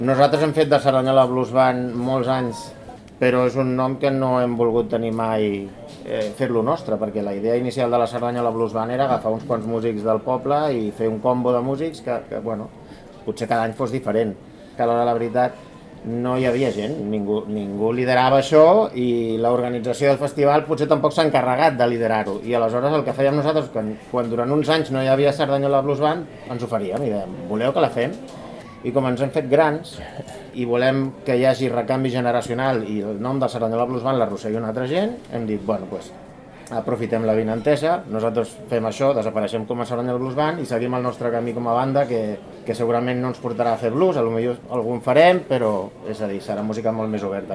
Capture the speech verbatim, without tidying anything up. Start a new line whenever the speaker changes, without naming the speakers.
Nosaltres hem fet de Cerdanyola Blues Band molts anys, però és un nom que no hem volgut tenir mai eh, fer-lo nostre, perquè la idea inicial de la Cerdanyola Blues Band era agafar uns quants músics del poble i fer un combo de músics que, que bueno, potser cada any fos diferent. Que a l'hora de la veritat no hi havia gent, ningú, ningú liderava això i l'organització del festival potser tampoc s'ha encarregat de liderar-ho. I aleshores el que fèiem nosaltres, quan, quan durant uns anys no hi havia Cerdanyola Blues Band, ens oferíem i dèiem, voleu que la fem? I com ens hem fet grans i volem que hi hagi recanvi generacional i el nom de Cerdanyola Blues Band l'arrossegui una altra gent, hem dit, bueno, doncs aprofitem la vinentesa, nosaltres fem això, desapareixem com a Cerdanyola Blues Band i seguim el nostre camí com a banda, que, que segurament no ens portarà a fer blues, potser algun farem, però és a dir, serà música molt més oberta.